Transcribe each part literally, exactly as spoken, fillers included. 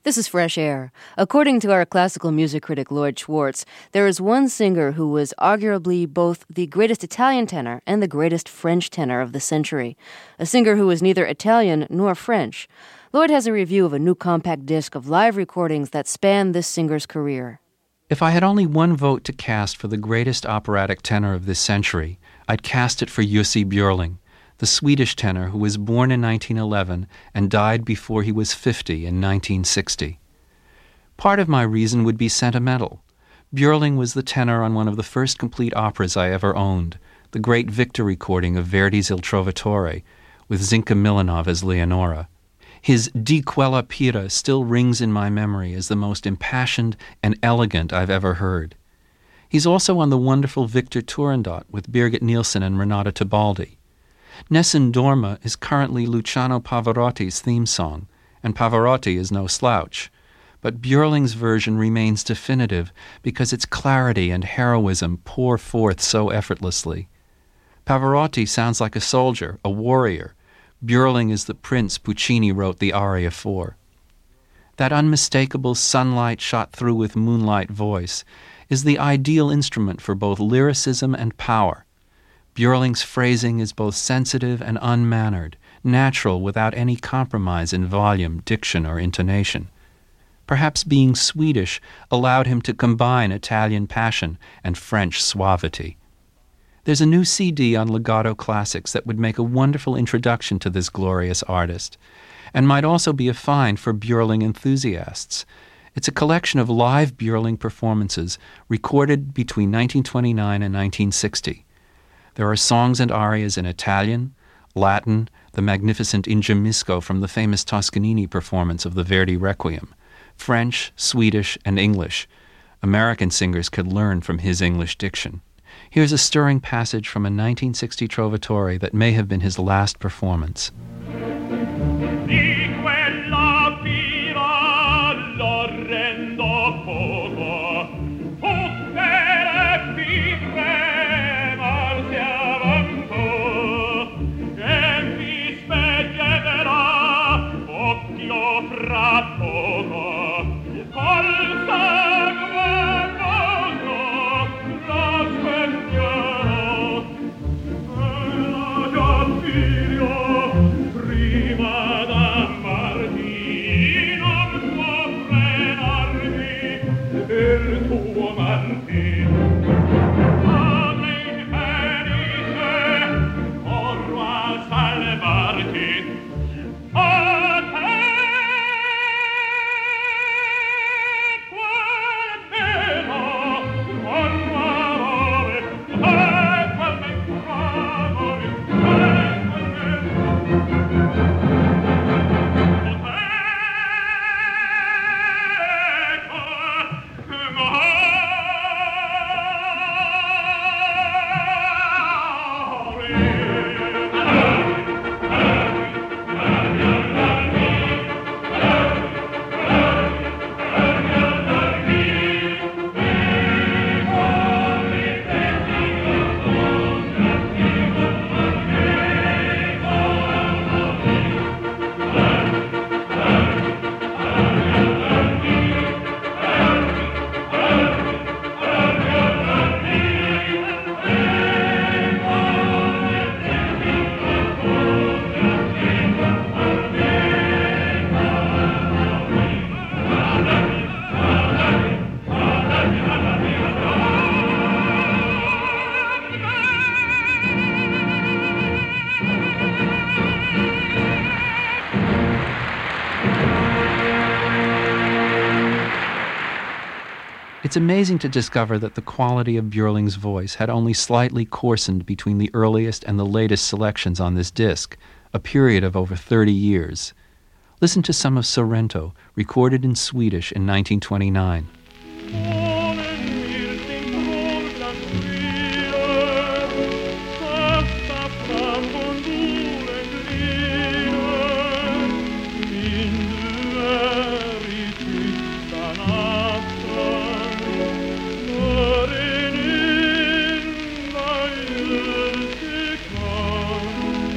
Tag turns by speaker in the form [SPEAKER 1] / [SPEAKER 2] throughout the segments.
[SPEAKER 1] This is Fresh Air. According to our classical music critic Lloyd Schwartz, there is one singer who was arguably both the greatest Italian tenor and the greatest French tenor of the century. A singer who was neither Italian nor French. Lloyd has a review of a new compact disc of live recordings that span this singer's career.
[SPEAKER 2] If I had only one vote to cast for the greatest operatic tenor of this century, I'd cast it for Jussi Björling, the Swedish tenor who was born in nineteen eleven and died before he was fifty in nineteen sixty. Part of my reason would be sentimental. Björling was the tenor on one of the first complete operas I ever owned, the great Victor recording of Verdi's Il Trovatore, with Zinka Milanov as Leonora. His Di Quella Pira still rings in my memory as the most impassioned and elegant I've ever heard. He's also on the wonderful Victor Turandot with Birgit Nilsson and Renata Tebaldi. Nessun Dorma is currently Luciano Pavarotti's theme song, and Pavarotti is no slouch. But Björling's version remains definitive because its clarity and heroism pour forth so effortlessly. Pavarotti sounds like a soldier, a warrior. Björling is the prince Puccini wrote the aria for. That unmistakable sunlight shot through with moonlight voice is the ideal instrument for both lyricism and power. Björling's phrasing is both sensitive and unmannered, natural without any compromise in volume, diction, or intonation. Perhaps being Swedish allowed him to combine Italian passion and French suavity. There's a new C D on Legato Classics that would make a wonderful introduction to this glorious artist, and might also be a find for Björling enthusiasts. It's a collection of live Björling performances recorded between nineteen twenty-nine and nineteen sixty. There are songs and arias in Italian, Latin, the magnificent Ingemisco from the famous Toscanini performance of the Verdi Requiem, French, Swedish, and English. American singers could learn from his English diction. Here's a stirring passage from a nineteen sixty Trovatore that may have been his last performance. It's amazing to discover that the quality of Björling's voice had only slightly coarsened between the earliest and the latest selections on this disc, a period of over thirty years. Listen to some of Sorrento, recorded in Swedish in nineteen twenty-nine.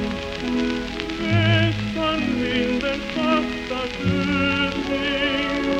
[SPEAKER 3] Vinden fasta ljusning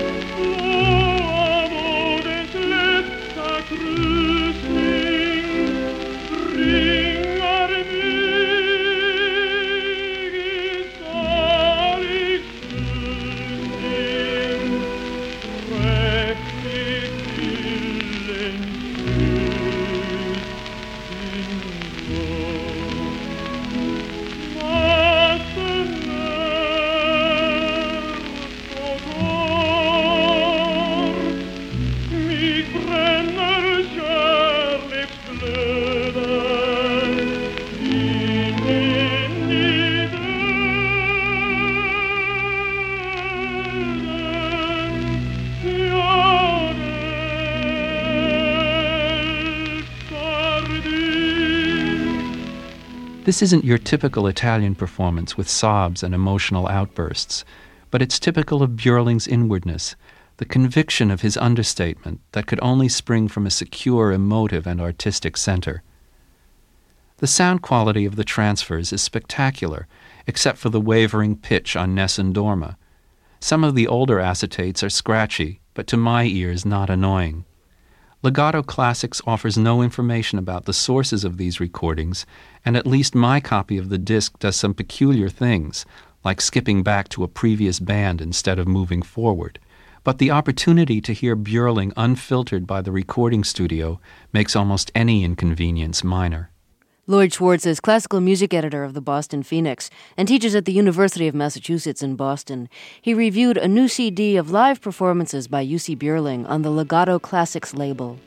[SPEAKER 2] This isn't your typical Italian performance with sobs and emotional outbursts, but it's typical of Björling's inwardness, the conviction of his understatement that could only spring from a secure, emotive, and artistic center. The sound quality of the transfers is spectacular, except for the wavering pitch on Nessun Dorma. Some of the older acetates are scratchy, but to my ears not annoying. Legato Classics offers no information about the sources of these recordings, and at least my copy of the disc does some peculiar things, like skipping back to a previous band instead of moving forward. But the opportunity to hear Björling unfiltered by the recording studio makes almost any inconvenience minor.
[SPEAKER 1] Lloyd Schwartz is classical music editor of the Boston Phoenix and teaches at the University of Massachusetts in Boston. He reviewed a new C D of live performances by Jussi Björling on the Legato Classics label.